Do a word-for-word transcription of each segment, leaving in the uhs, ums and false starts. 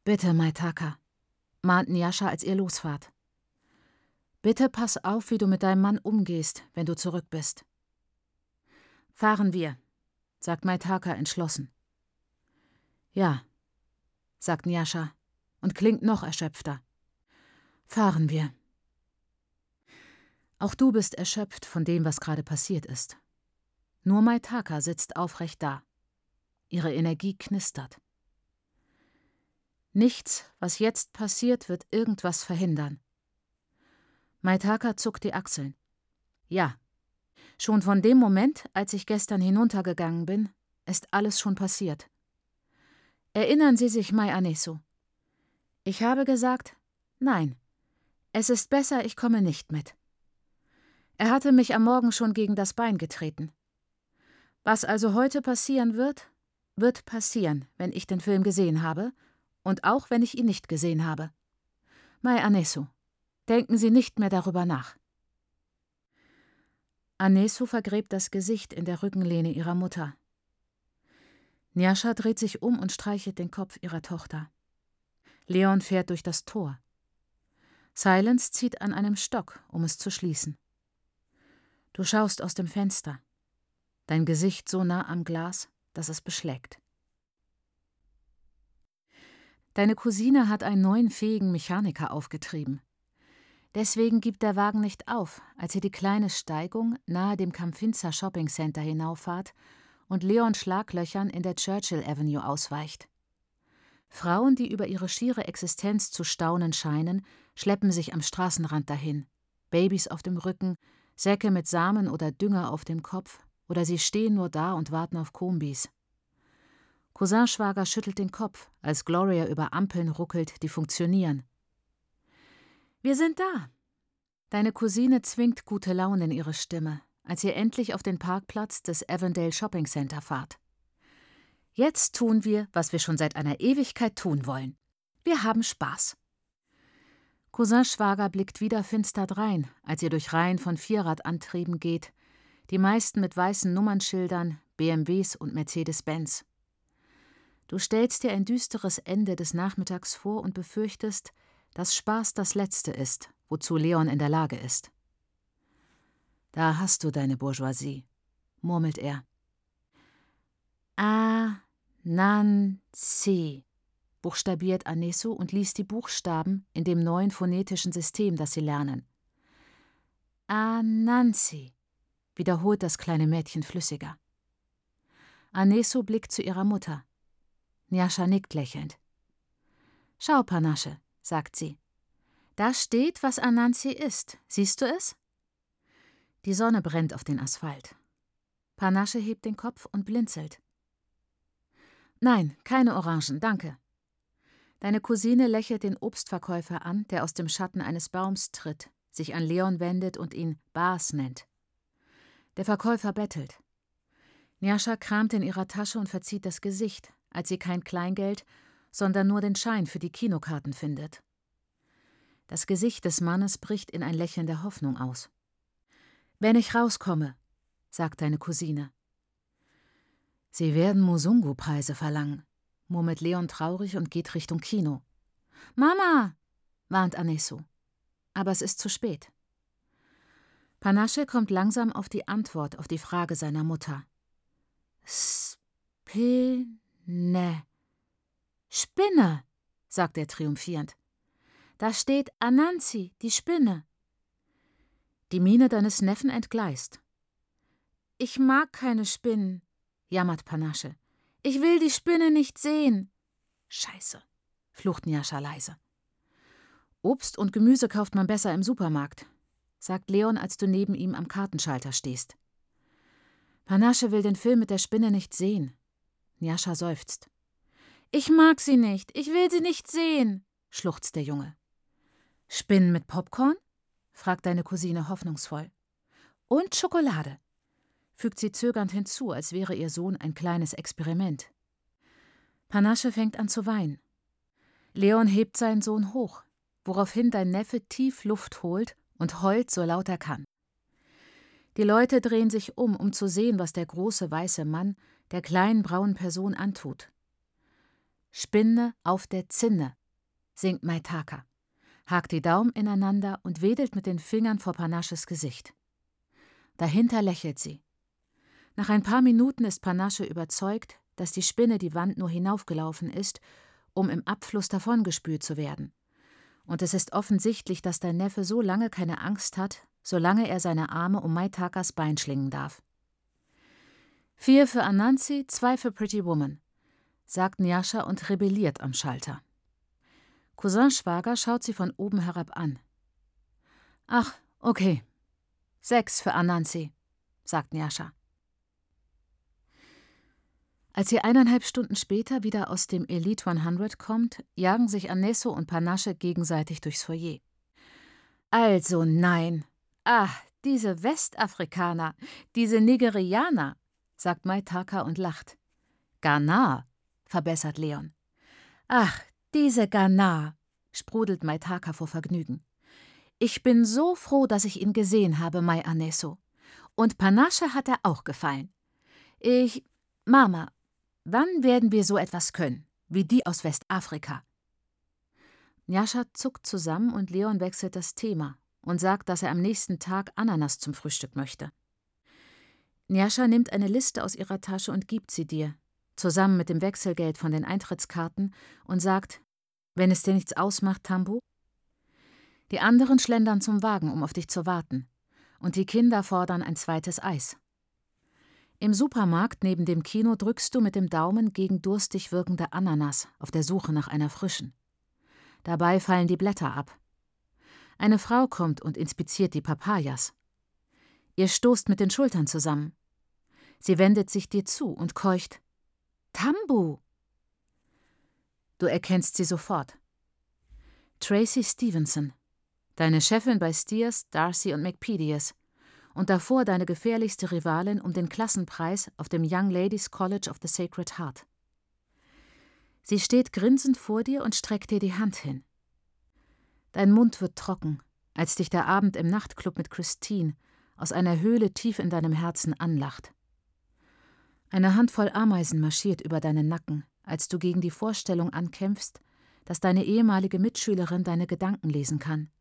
Bitte, Maitaka, mahnt Nyasha, als ihr losfahrt. Bitte pass auf, wie du mit deinem Mann umgehst, wenn du zurück bist. Fahren wir, sagt Maitaka entschlossen. Ja, sagt Nyasha und klingt noch erschöpfter. Fahren wir. Auch du bist erschöpft von dem, was gerade passiert ist. Nur Maitaka sitzt aufrecht da. Ihre Energie knistert. Nichts, was jetzt passiert, wird irgendwas verhindern. Maitaka zuckt die Achseln. Ja, schon von dem Moment, als ich gestern hinuntergegangen bin, ist alles schon passiert. Erinnern Sie sich, Mai Anesu? Ich habe gesagt, nein, es ist besser, ich komme nicht mit. Er hatte mich am Morgen schon gegen das Bein getreten. Was also heute passieren wird, wird passieren, wenn ich den Film gesehen habe und auch wenn ich ihn nicht gesehen habe. Mai Anesu, denken Sie nicht mehr darüber nach. Anesu vergräbt das Gesicht in der Rückenlehne ihrer Mutter. Nyasha dreht sich um und streichelt den Kopf ihrer Tochter. Leon fährt durch das Tor. Silence zieht an einem Stock, um es zu schließen. Du schaust aus dem Fenster. Dein Gesicht so nah am Glas, dass es beschlägt. Deine Cousine hat einen neuen fähigen Mechaniker aufgetrieben. Deswegen gibt der Wagen nicht auf, als ihr die kleine Steigung nahe dem Camphinza Shopping Center hinauffahrt und Leon Schlaglöchern in der Churchill Avenue ausweicht. Frauen, die über ihre schiere Existenz zu staunen scheinen, schleppen sich am Straßenrand dahin. Babys auf dem Rücken, Säcke mit Samen oder Dünger auf dem Kopf, oder sie stehen nur da und warten auf Kombis. Cousinschwager schüttelt den Kopf, als Gloria über Ampeln ruckelt, die funktionieren. Wir sind da. Deine Cousine zwingt gute Laune in ihre Stimme, als ihr endlich auf den Parkplatz des Avondale Shopping Center fahrt. Jetzt tun wir, was wir schon seit einer Ewigkeit tun wollen. Wir haben Spaß. Cousinschwager blickt wieder finster drein, als ihr durch Reihen von Vierradantrieben geht, die meisten mit weißen Nummernschildern, B M Ws und Mercedes-Benz. Du stellst dir ein düsteres Ende des Nachmittags vor und befürchtest, dass Spaß das Letzte ist, wozu Leon in der Lage ist. Da hast du deine Bourgeoisie, murmelt er. A-Nan-Si, buchstabiert Anesu und liest die Buchstaben in dem neuen phonetischen System, das sie lernen. Anansi, wiederholt das kleine Mädchen flüssiger. Anesu blickt zu ihrer Mutter. Nyasha nickt lächelnd. Schau, Panasche, sagt sie. Da steht, was Anansi ist. Siehst du es? Die Sonne brennt auf den Asphalt. Panasche hebt den Kopf und blinzelt. Nein, keine Orangen, danke. Deine Cousine lächelt den Obstverkäufer an, der aus dem Schatten eines Baums tritt, sich an Leon wendet und ihn Bas nennt. Der Verkäufer bettelt. Nyasha kramt in ihrer Tasche und verzieht das Gesicht, als sie kein Kleingeld, sondern nur den Schein für die Kinokarten findet. Das Gesicht des Mannes bricht in ein Lächeln der Hoffnung aus. »Wenn ich rauskomme«, sagt deine Cousine. »Sie werden Musungu-Preise verlangen«, murmelt Leon traurig und geht Richtung Kino. »Mama«, warnt Anesu. Aber es ist zu spät. Panasche kommt langsam auf die Antwort auf die Frage seiner Mutter. »Spinne. Spinne«, sagt er triumphierend. »Da steht Anansi, die Spinne.« Die Miene deines Neffen entgleist. »Ich mag keine Spinnen«, jammert Panasche. »Ich will die Spinne nicht sehen.« »Scheiße«, flucht Nyasha leise. »Obst und Gemüse kauft man besser im Supermarkt«, sagt Leon, als du neben ihm am Kartenschalter stehst. Panasche will den Film mit der Spinne nicht sehen. Nyasha seufzt. »Ich mag sie nicht, ich will sie nicht sehen«, schluchzt der Junge. »Spinnen mit Popcorn?«, fragt deine Cousine hoffnungsvoll. »Und Schokolade«, fügt sie zögernd hinzu, als wäre ihr Sohn ein kleines Experiment. Panasche fängt an zu weinen. Leon hebt seinen Sohn hoch, woraufhin dein Neffe tief Luft holt und heult, so laut er kann. Die Leute drehen sich um, um zu sehen, was der große weiße Mann der kleinen braunen Person antut. »Spinne auf der Zinne«, singt Maitaka, hakt die Daumen ineinander und wedelt mit den Fingern vor Panasches Gesicht. Dahinter lächelt sie. Nach ein paar Minuten ist Panasche überzeugt, dass die Spinne die Wand nur hinaufgelaufen ist, um im Abfluss davongespült zu werden. Und es ist offensichtlich, dass dein Neffe so lange keine Angst hat, solange er seine Arme um Maitakas Bein schlingen darf. Vier für Anansi, zwei für Pretty Woman, sagt Nyasha und rebelliert am Schalter. Cousin-Schwager schaut sie von oben herab an. Ach, okay. Sechs für Anansi, sagt Nyasha. Als sie eineinhalb Stunden später wieder aus dem Elite hundert kommt, jagen sich Aneso und Panasche gegenseitig durchs Foyer. Also nein. Ah, diese Westafrikaner, diese Nigerianer, sagt Maitaka und lacht. Ghana, verbessert Leon. Ach, diese Ghana, sprudelt Maitaka vor Vergnügen. Ich bin so froh, dass ich ihn gesehen habe, Mai Aneso. Und Panasche hat er auch gefallen. Ich, Mama, wann werden wir so etwas können, wie die aus Westafrika? Nyasha zuckt zusammen und Leon wechselt das Thema und sagt, dass er am nächsten Tag Ananas zum Frühstück möchte. Nyasha nimmt eine Liste aus ihrer Tasche und gibt sie dir, zusammen mit dem Wechselgeld von den Eintrittskarten, und sagt, wenn es dir nichts ausmacht, Tambo. Die anderen schlendern zum Wagen, um auf dich zu warten, und die Kinder fordern ein zweites Eis. Im Supermarkt neben dem Kino drückst du mit dem Daumen gegen durstig wirkende Ananas auf der Suche nach einer frischen. Dabei fallen die Blätter ab. Eine Frau kommt und inspiziert die Papayas. Ihr stoßt mit den Schultern zusammen. Sie wendet sich dir zu und keucht: Tambo! Du erkennst sie sofort. Tracy Stevenson, deine Chefin bei Steers, Darcy und McPedius, und davor deine gefährlichste Rivalin um den Klassenpreis auf dem Young Ladies College of the Sacred Heart. Sie steht grinsend vor dir und streckt dir die Hand hin. Dein Mund wird trocken, als dich der Abend im Nachtclub mit Christine aus einer Höhle tief in deinem Herzen anlacht. Eine Handvoll Ameisen marschiert über deinen Nacken, als du gegen die Vorstellung ankämpfst, dass deine ehemalige Mitschülerin deine Gedanken lesen kann.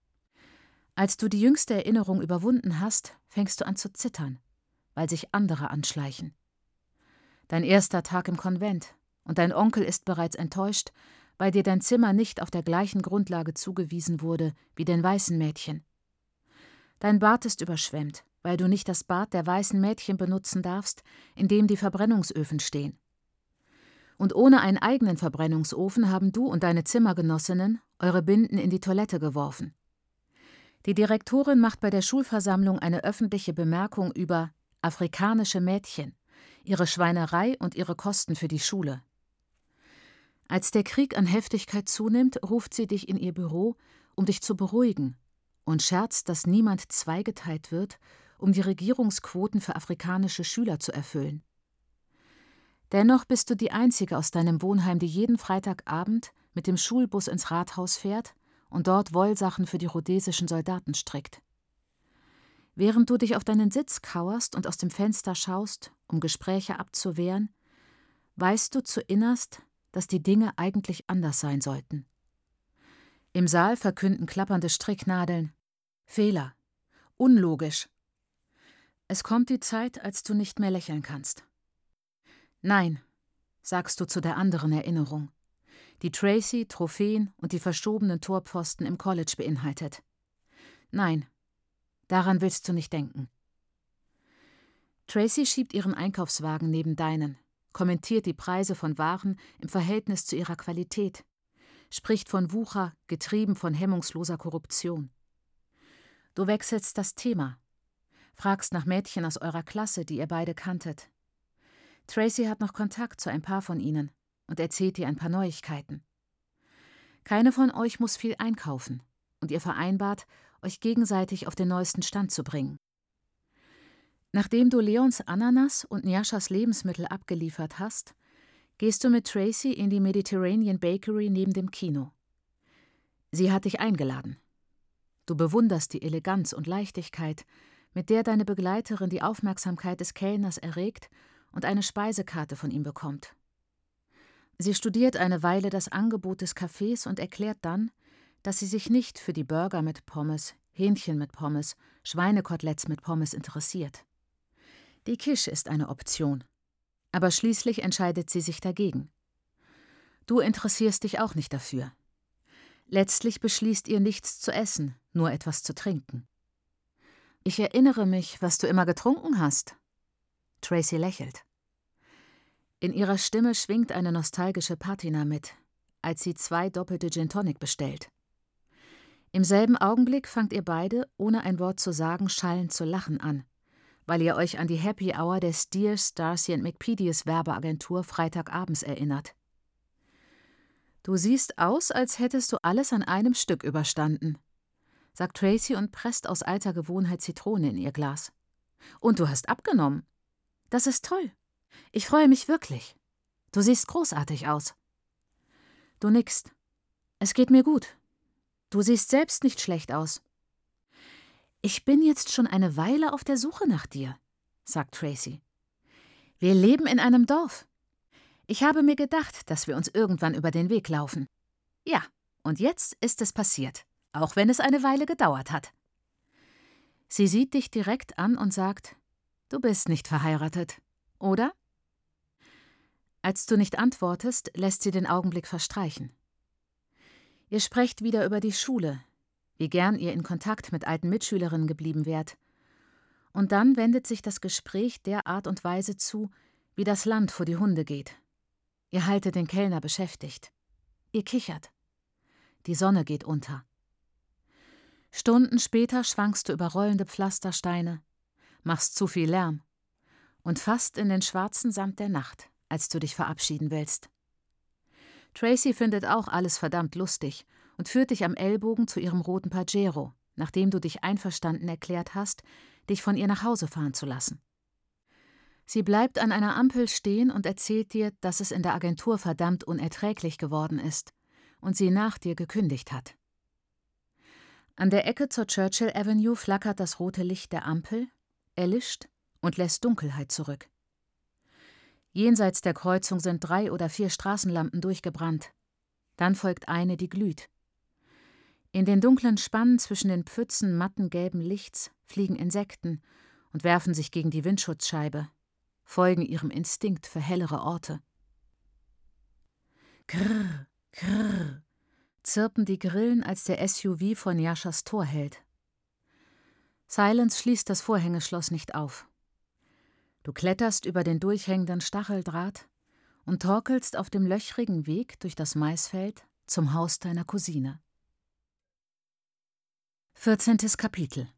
Als du die jüngste Erinnerung überwunden hast, fängst du an zu zittern, weil sich andere anschleichen. Dein erster Tag im Konvent, und dein Onkel ist bereits enttäuscht, weil dir dein Zimmer nicht auf der gleichen Grundlage zugewiesen wurde wie den weißen Mädchen. Dein Bad ist überschwemmt, weil du nicht das Bad der weißen Mädchen benutzen darfst, in dem die Verbrennungsöfen stehen. Und ohne einen eigenen Verbrennungsofen haben du und deine Zimmergenossinnen eure Binden in die Toilette geworfen. Die Direktorin macht bei der Schulversammlung eine öffentliche Bemerkung über afrikanische Mädchen, ihre Schweinerei und ihre Kosten für die Schule. Als der Krieg an Heftigkeit zunimmt, ruft sie dich in ihr Büro, um dich zu beruhigen, und scherzt, dass niemand zweigeteilt wird, um die Regierungsquoten für afrikanische Schüler zu erfüllen. Dennoch bist du die Einzige aus deinem Wohnheim, die jeden Freitagabend mit dem Schulbus ins Rathaus fährt und dort Wollsachen für die rhodesischen Soldaten strickt. Während du dich auf deinen Sitz kauerst und aus dem Fenster schaust, um Gespräche abzuwehren, weißt du zuinnerst, dass die Dinge eigentlich anders sein sollten. Im Saal verkünden klappernde Stricknadeln: Fehler, unlogisch. Es kommt die Zeit, als du nicht mehr lächeln kannst. Nein, sagst du zu der anderen Erinnerung, die Tracy, Trophäen und die verschobenen Torpfosten im College beinhaltet. Nein, daran willst du nicht denken. Tracy schiebt ihren Einkaufswagen neben deinen, kommentiert die Preise von Waren im Verhältnis zu ihrer Qualität, spricht von Wucher, getrieben von hemmungsloser Korruption. Du wechselst das Thema, fragst nach Mädchen aus eurer Klasse, die ihr beide kanntet. Tracy hat noch Kontakt zu ein paar von ihnen und erzählt dir ein paar Neuigkeiten. Keine von euch muss viel einkaufen, und ihr vereinbart, euch gegenseitig auf den neuesten Stand zu bringen. Nachdem du Leons Ananas und Nyashas Lebensmittel abgeliefert hast, gehst du mit Tracy in die Mediterranean Bakery neben dem Kino. Sie hat dich eingeladen. Du bewunderst die Eleganz und Leichtigkeit, mit der deine Begleiterin die Aufmerksamkeit des Kellners erregt und eine Speisekarte von ihm bekommt. Sie studiert eine Weile das Angebot des Cafés und erklärt dann, dass sie sich nicht für die Burger mit Pommes, Hähnchen mit Pommes, Schweinekoteletts mit Pommes interessiert. Die Quiche ist eine Option, aber schließlich entscheidet sie sich dagegen. Du interessierst dich auch nicht dafür. Letztlich beschließt ihr nichts zu essen, nur etwas zu trinken. »Ich erinnere mich, was du immer getrunken hast.« Tracy lächelt. In ihrer Stimme schwingt eine nostalgische Patina mit, als sie zwei doppelte Gin Tonic bestellt. Im selben Augenblick fangt ihr beide, ohne ein Wort zu sagen, schallend zu lachen an, weil ihr euch an die Happy Hour der Steers, Darcy and McPeedies Werbeagentur Freitagabends erinnert. »Du siehst aus, als hättest du alles an einem Stück überstanden«, sagt Tracy und presst aus alter Gewohnheit Zitrone in ihr Glas. »Und du hast abgenommen. Das ist toll. Ich freue mich wirklich. Du siehst großartig aus.« Du nickst. »Es geht mir gut. Du siehst selbst nicht schlecht aus.« »Ich bin jetzt schon eine Weile auf der Suche nach dir«, sagt Tracy. »Wir leben in einem Dorf. Ich habe mir gedacht, dass wir uns irgendwann über den Weg laufen. Ja, und jetzt ist es passiert, auch wenn es eine Weile gedauert hat.« Sie sieht dich direkt an und sagt, »Du bist nicht verheiratet, oder?« Als du nicht antwortest, lässt sie den Augenblick verstreichen. Ihr sprecht wieder über die Schule, wie gern ihr in Kontakt mit alten Mitschülerinnen geblieben wärt. Und dann wendet sich das Gespräch der Art und Weise zu, wie das Land vor die Hunde geht. Ihr haltet den Kellner beschäftigt. Ihr kichert. Die Sonne geht unter. Stunden später schwankst du über rollende Pflastersteine, machst zu viel Lärm und fasst in den schwarzen Sand der Nacht, als du dich verabschieden willst. Tracy findet auch alles verdammt lustig und führt dich am Ellbogen zu ihrem roten Pajero, nachdem du dich einverstanden erklärt hast, dich von ihr nach Hause fahren zu lassen. Sie bleibt an einer Ampel stehen und erzählt dir, dass es in der Agentur verdammt unerträglich geworden ist und sie nach dir gekündigt hat. An der Ecke zur Churchill Avenue flackert das rote Licht der Ampel, erlischt und lässt Dunkelheit zurück. Jenseits der Kreuzung sind drei oder vier Straßenlampen durchgebrannt. Dann folgt eine, die glüht. In den dunklen Spannen zwischen den Pfützen matten gelben Lichts fliegen Insekten und werfen sich gegen die Windschutzscheibe, folgen ihrem Instinkt für hellere Orte. Krrr, krrr, zirpen die Grillen, als der S U V vor Nyashas Tor hält. Silence schließt das Vorhängeschloss nicht auf. Du kletterst über den durchhängenden Stacheldraht und torkelst auf dem löchrigen Weg durch das Maisfeld zum Haus deiner Cousine. vierzehntes Kapitel.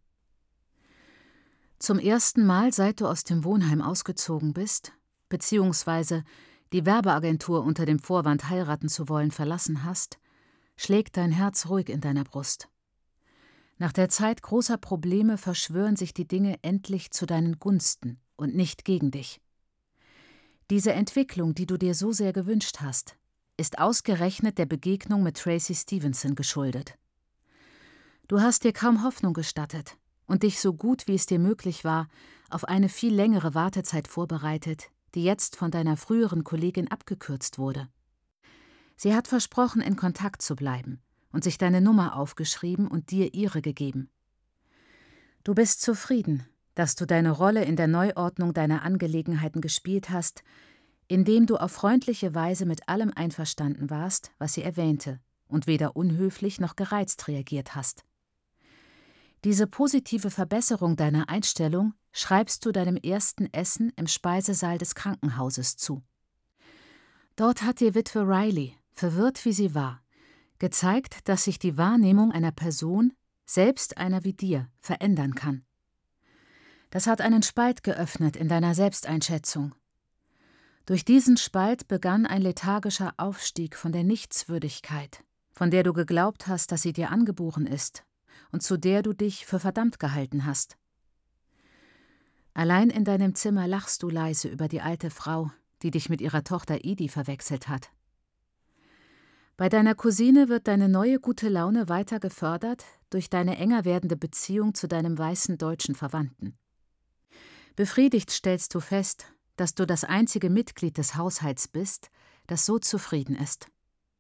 Zum ersten Mal, seit du aus dem Wohnheim ausgezogen bist, beziehungsweise die Werbeagentur unter dem Vorwand, heiraten zu wollen, verlassen hast, schlägt dein Herz ruhig in deiner Brust. Nach der Zeit großer Probleme verschwören sich die Dinge endlich zu deinen Gunsten und nicht gegen dich. Diese Entwicklung, die du dir so sehr gewünscht hast, ist ausgerechnet der Begegnung mit Tracy Stevenson geschuldet. Du hast dir kaum Hoffnung gestattet und dich so gut wie es dir möglich war auf eine viel längere Wartezeit vorbereitet, die jetzt von deiner früheren Kollegin abgekürzt wurde. Sie hat versprochen, in Kontakt zu bleiben und sich deine Nummer aufgeschrieben und dir ihre gegeben. Du bist zufrieden, dass du deine Rolle in der Neuordnung deiner Angelegenheiten gespielt hast, indem du auf freundliche Weise mit allem einverstanden warst, was sie erwähnte, und weder unhöflich noch gereizt reagiert hast. Diese positive Verbesserung deiner Einstellung schreibst du deinem ersten Essen im Speisesaal des Krankenhauses zu. Dort hat dir Witwe Riley, verwirrt wie sie war, gezeigt, dass sich die Wahrnehmung einer Person, selbst einer wie dir, verändern kann. Das hat einen Spalt geöffnet in deiner Selbsteinschätzung. Durch diesen Spalt begann ein lethargischer Aufstieg von der Nichtswürdigkeit, von der du geglaubt hast, dass sie dir angeboren ist und zu der du dich für verdammt gehalten hast. Allein in deinem Zimmer lachst du leise über die alte Frau, die dich mit ihrer Tochter Edie verwechselt hat. Bei deiner Cousine wird deine neue gute Laune weiter gefördert durch deine enger werdende Beziehung zu deinem weißen deutschen Verwandten. Befriedigt stellst du fest, dass du das einzige Mitglied des Haushalts bist, das so zufrieden ist.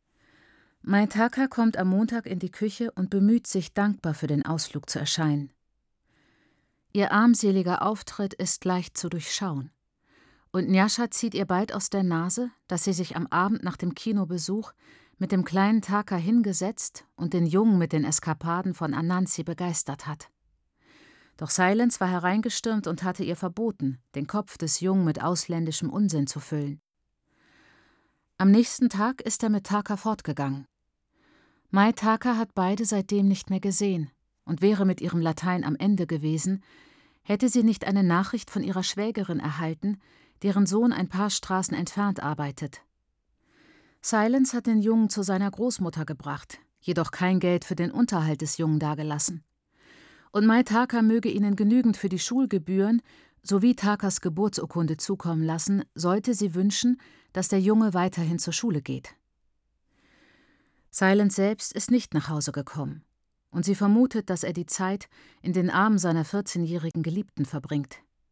Maitaka kommt am Montag in die Küche und bemüht sich, dankbar für den Ausflug zu erscheinen. Ihr armseliger Auftritt ist leicht zu durchschauen. Und Nyasha zieht ihr bald aus der Nase, dass sie sich am Abend nach dem Kinobesuch mit dem kleinen Taka hingesetzt und den Jungen mit den Eskapaden von Anansi begeistert hat. Doch Silence war hereingestürmt und hatte ihr verboten, den Kopf des Jungen mit ausländischem Unsinn zu füllen. Am nächsten Tag ist er mit Taka fortgegangen. Maitaka hat beide seitdem nicht mehr gesehen und wäre mit ihrem Latein am Ende gewesen, hätte sie nicht eine Nachricht von ihrer Schwägerin erhalten, deren Sohn ein paar Straßen entfernt arbeitet. Silence hat den Jungen zu seiner Großmutter gebracht, jedoch kein Geld für den Unterhalt des Jungen dagelassen. Und Maitaka möge ihnen genügend für die Schulgebühren sowie Takas Geburtsurkunde zukommen lassen, sollte sie wünschen, dass der Junge weiterhin zur Schule geht. Silence selbst ist nicht nach Hause gekommen, und sie vermutet, dass er die Zeit in den Armen seiner vierzehnjährigen Geliebten verbringt.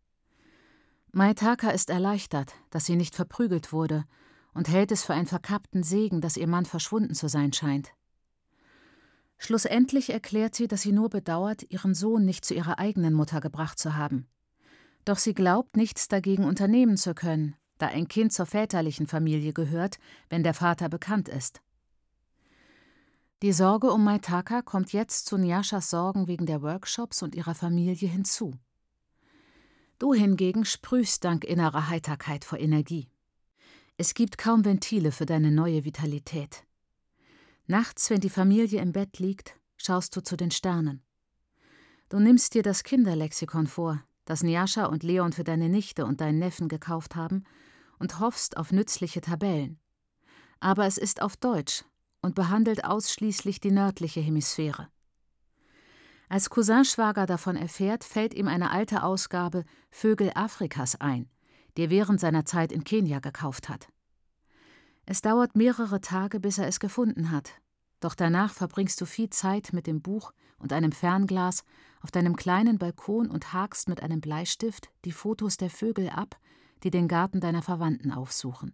Maitaka ist erleichtert, dass sie nicht verprügelt wurde, und hält es für einen verkappten Segen, dass ihr Mann verschwunden zu sein scheint. Schlussendlich erklärt sie, dass sie nur bedauert, ihren Sohn nicht zu ihrer eigenen Mutter gebracht zu haben. Doch sie glaubt, nichts dagegen unternehmen zu können, da ein Kind zur väterlichen Familie gehört, wenn der Vater bekannt ist. Die Sorge um Maitaka kommt jetzt zu Nyashas Sorgen wegen der Workshops und ihrer Familie hinzu. Du hingegen sprühst dank innerer Heiterkeit vor Energie. Es gibt kaum Ventile für deine neue Vitalität. Nachts, wenn die Familie im Bett liegt, schaust du zu den Sternen. Du nimmst dir das Kinderlexikon vor, das Nyasha und Leon für deine Nichte und deinen Neffen gekauft haben, und hoffst auf nützliche Tabellen. Aber es ist auf Deutsch und behandelt ausschließlich die nördliche Hemisphäre. Als Cousinschwager davon erfährt, fällt ihm eine alte Ausgabe Vögel Afrikas ein, die er während seiner Zeit in Kenia gekauft hat. Es dauert mehrere Tage, bis er es gefunden hat, doch danach verbringst du viel Zeit mit dem Buch und einem Fernglas auf deinem kleinen Balkon und hakst mit einem Bleistift die Fotos der Vögel ab, die den Garten deiner Verwandten aufsuchen.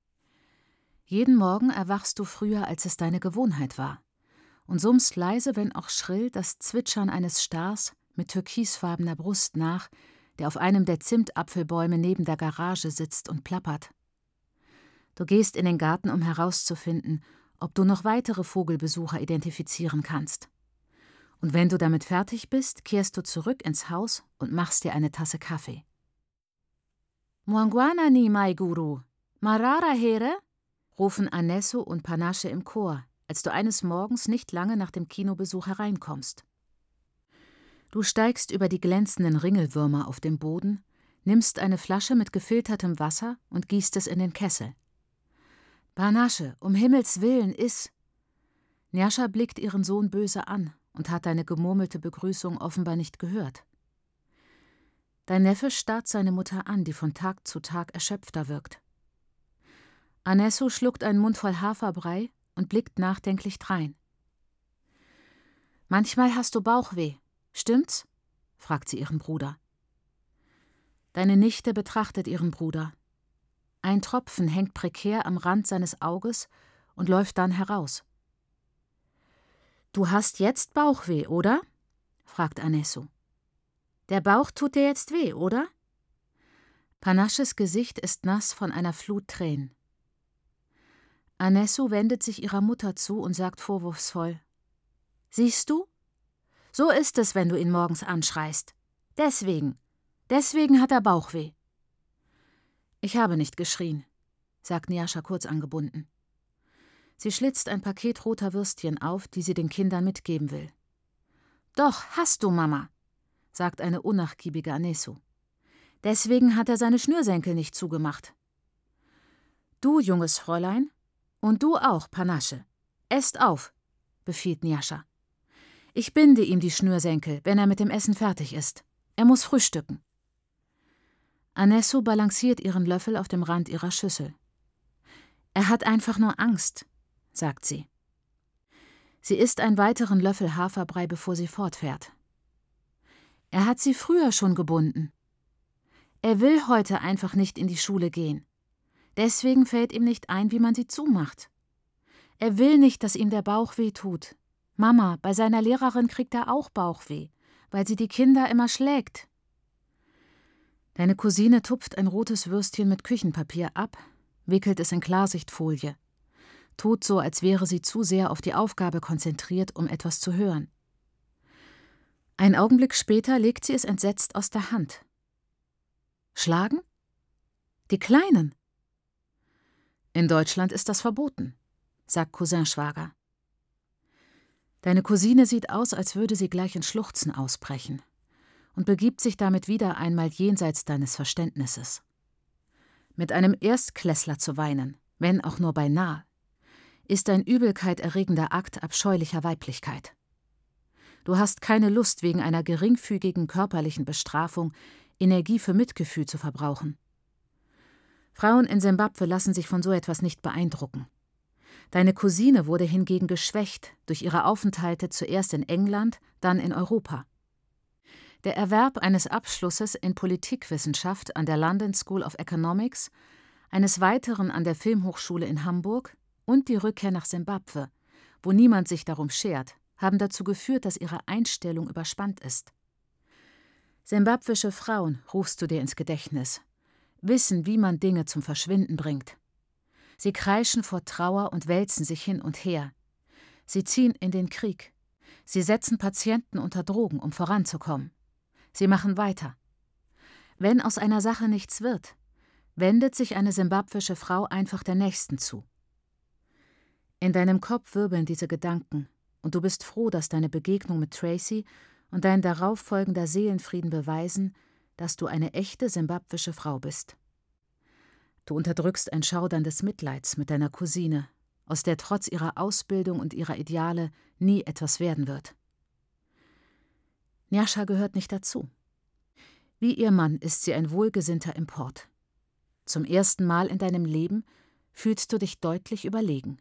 Jeden Morgen erwachst du früher, als es deine Gewohnheit war, und summst leise, wenn auch schrill, das Zwitschern eines Stars mit türkisfarbener Brust nach, der auf einem der Zimtapfelbäume neben der Garage sitzt und plappert. Du gehst in den Garten, um herauszufinden, ob du noch weitere Vogelbesucher identifizieren kannst. Und wenn du damit fertig bist, kehrst du zurück ins Haus und machst dir eine Tasse Kaffee. Mwangwana ni mai Guru, Marara here? Rufen Anesu und Panashe im Chor, als du eines Morgens nicht lange nach dem Kinobesuch hereinkommst. Du steigst über die glänzenden Ringelwürmer auf dem Boden, nimmst eine Flasche mit gefiltertem Wasser und gießt es in den Kessel. Panashe, um Himmels Willen, iss! Nyasha blickt ihren Sohn böse an und hat deine gemurmelte Begrüßung offenbar nicht gehört. Dein Neffe starrt seine Mutter an, die von Tag zu Tag erschöpfter wirkt. Anesu schluckt einen Mund voll Haferbrei und blickt nachdenklich drein. »Manchmal hast du Bauchweh, stimmt's?« fragt sie ihren Bruder. Deine Nichte betrachtet ihren Bruder. Ein Tropfen hängt prekär am Rand seines Auges und läuft dann heraus. »Du hast jetzt Bauchweh, oder?« fragt Anesu. »Der Bauch tut dir jetzt weh, oder?« Panasches Gesicht ist nass von einer Flut Tränen. Anesu wendet sich ihrer Mutter zu und sagt vorwurfsvoll: »Siehst du? So ist es, wenn du ihn morgens anschreist. Deswegen, deswegen hat er Bauchweh.« »Ich habe nicht geschrien«, sagt Nyasha kurz angebunden. Sie schlitzt ein Paket roter Würstchen auf, die sie den Kindern mitgeben will. »Doch, hast du, Mama«, sagt eine unnachgiebige Anesu. »Deswegen hat er seine Schnürsenkel nicht zugemacht.« »Du, junges Fräulein, und du auch, Panashe, esst auf«, befiehlt Nyasha. »Ich binde ihm die Schnürsenkel, wenn er mit dem Essen fertig ist. Er muss frühstücken.« Anesu balanciert ihren Löffel auf dem Rand ihrer Schüssel. »Er hat einfach nur Angst«, sagt sie. Sie isst einen weiteren Löffel Haferbrei, bevor sie fortfährt. »Er hat sie früher schon gebunden. Er will heute einfach nicht in die Schule gehen. Deswegen fällt ihm nicht ein, wie man sie zumacht. Er will nicht, dass ihm der Bauch weh tut. Mama, bei seiner Lehrerin kriegt er auch Bauchweh, weil sie die Kinder immer schlägt. Deine Cousine tupft ein rotes Würstchen mit Küchenpapier ab, wickelt es in Klarsichtfolie, tut so, als wäre sie zu sehr auf die Aufgabe konzentriert, um etwas zu hören. Ein Augenblick später legt sie es entsetzt aus der Hand. Schlagen? Die Kleinen? In Deutschland ist das verboten, sagt Cousinschwager. Deine Cousine sieht aus, als würde sie gleich in Schluchzen ausbrechen und begibt sich damit wieder einmal jenseits deines Verständnisses. Mit einem Erstklässler zu weinen, wenn auch nur beinahe, ist ein übelkeiterregender Akt abscheulicher Weiblichkeit. Du hast keine Lust, wegen einer geringfügigen körperlichen Bestrafung Energie für Mitgefühl zu verbrauchen. Frauen in Simbabwe lassen sich von so etwas nicht beeindrucken. Deine Cousine wurde hingegen geschwächt durch ihre Aufenthalte zuerst in England, dann in Europa. Der Erwerb eines Abschlusses in Politikwissenschaft an der London School of Economics, eines weiteren an der Filmhochschule in Hamburg und die Rückkehr nach Simbabwe, wo niemand sich darum schert, haben dazu geführt, dass ihre Einstellung überspannt ist. Simbabwische Frauen, rufst du dir ins Gedächtnis, wissen, wie man Dinge zum Verschwinden bringt. Sie kreischen vor Trauer und wälzen sich hin und her. Sie ziehen in den Krieg. Sie setzen Patienten unter Drogen, um voranzukommen. Sie machen weiter. Wenn aus einer Sache nichts wird, wendet sich eine simbabwische Frau einfach der nächsten zu. In deinem Kopf wirbeln diese Gedanken, und du bist froh, dass deine Begegnung mit Tracy und dein darauffolgender Seelenfrieden beweisen, dass du eine echte simbabwische Frau bist. Du unterdrückst ein Schaudern des Mitleids mit deiner Cousine, aus der trotz ihrer Ausbildung und ihrer Ideale nie etwas werden wird. Njascha gehört nicht dazu. Wie ihr Mann ist sie ein wohlgesinnter Import. Zum ersten Mal in deinem Leben fühlst du dich deutlich überlegen.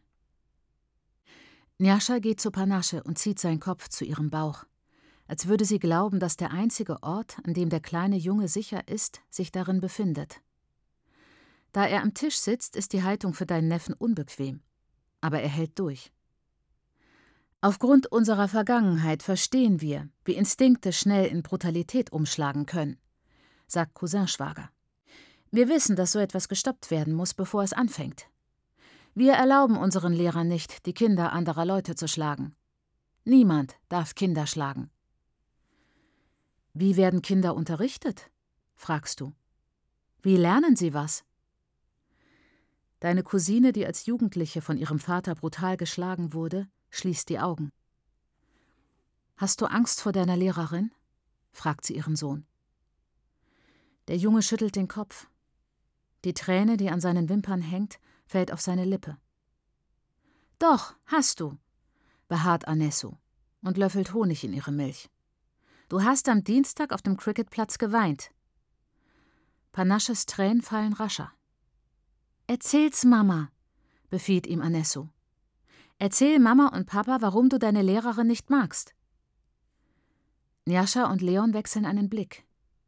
Njascha geht zu Panasche und zieht seinen Kopf zu ihrem Bauch, als würde sie glauben, dass der einzige Ort, an dem der kleine Junge sicher ist, sich darin befindet. Da er am Tisch sitzt, ist die Haltung für deinen Neffen unbequem, aber er hält durch. Aufgrund unserer Vergangenheit verstehen wir, wie Instinkte schnell in Brutalität umschlagen können, sagt Cousinschwager. Wir wissen, dass so etwas gestoppt werden muss, bevor es anfängt. Wir erlauben unseren Lehrern nicht, die Kinder anderer Leute zu schlagen. Niemand darf Kinder schlagen. Wie werden Kinder unterrichtet? Fragst du. Wie lernen sie was? Deine Cousine, die als Jugendliche von ihrem Vater brutal geschlagen wurde, schließt die Augen. »Hast du Angst vor deiner Lehrerin?« fragt sie ihren Sohn. Der Junge schüttelt den Kopf. Die Träne, die an seinen Wimpern hängt, fällt auf seine Lippe. »Doch, hast du«, beharrt Anesu und löffelt Honig in ihre Milch. »Du hast am Dienstag auf dem Cricketplatz geweint.« Panasches Tränen fallen rascher. »Erzähl's Mama«, befiehlt ihm Anesu. »Erzähl Mama und Papa, warum du deine Lehrerin nicht magst.« Njascha und Leon wechseln einen Blick.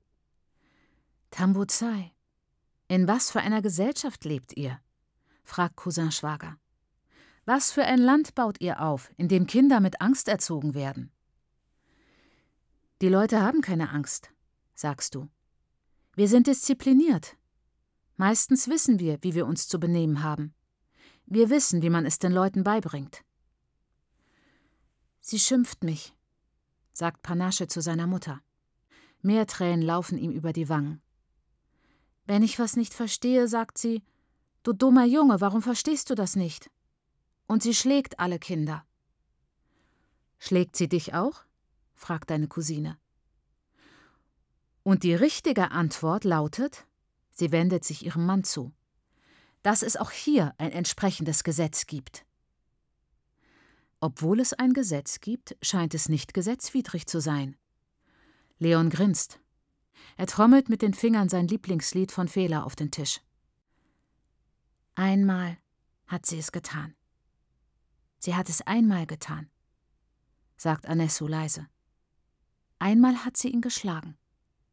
»Tambuzai, in was für einer Gesellschaft lebt ihr?« fragt Cousinschwager. »Was für ein Land baut ihr auf, in dem Kinder mit Angst erzogen werden?« »Die Leute haben keine Angst«, sagst du. »Wir sind diszipliniert. Meistens wissen wir, wie wir uns zu benehmen haben. Wir wissen, wie man es den Leuten beibringt.« »Sie schimpft mich«, sagt Panasche zu seiner Mutter. Mehr Tränen laufen ihm über die Wangen. »Wenn ich was nicht verstehe, sagt sie, »Du dummer Junge, warum verstehst du das nicht?« Und sie schlägt alle Kinder.« »Schlägt sie dich auch?« fragt deine Cousine. Und die richtige Antwort lautet, sie wendet sich ihrem Mann zu, dass es auch hier ein entsprechendes Gesetz gibt. Obwohl es ein Gesetz gibt, scheint es nicht gesetzwidrig zu sein. Leon grinst. Er trommelt mit den Fingern sein Lieblingslied von Fela auf den Tisch. Einmal hat sie es getan. Sie hat es einmal getan, sagt Anesu leise. Einmal hat sie ihn geschlagen.